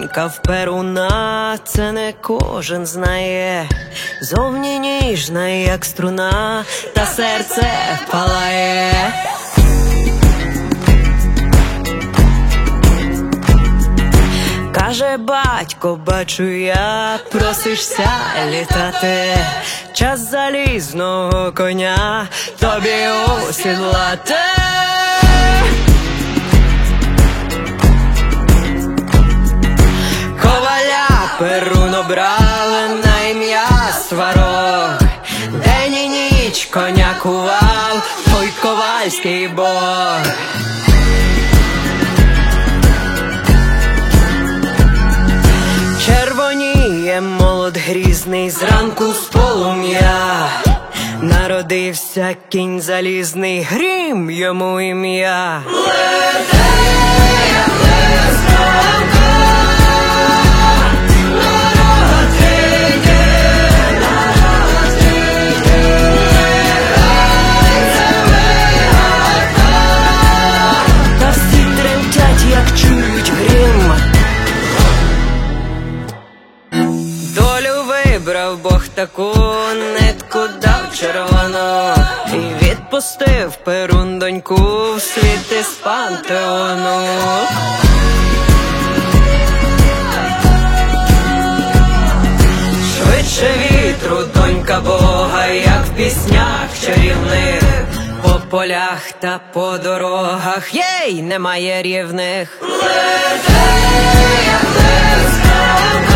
донька в Перуна, це не кожен знає. Зовні ніжна, як струна, та серце палає. Каже батько, бачу я, просишся літати, час залізного коня тобі осідлати. Коваля Перун обрали на ім'я Сварог, день і ніч коня кував той ковальський бог. Червоніє молот грізний зранку з полум'я, народився кінь залізний, Грім йому ім'я. Та всі тремтять, як чують грім. Долю вибрав Бог таку, нитку дав червону, і відпустив Перун доньку в світ із пантеону. Швидше вітру донька Бога, як в піснях чарівних, по полях та по дорогах їй немає рівних. Лети, як лев з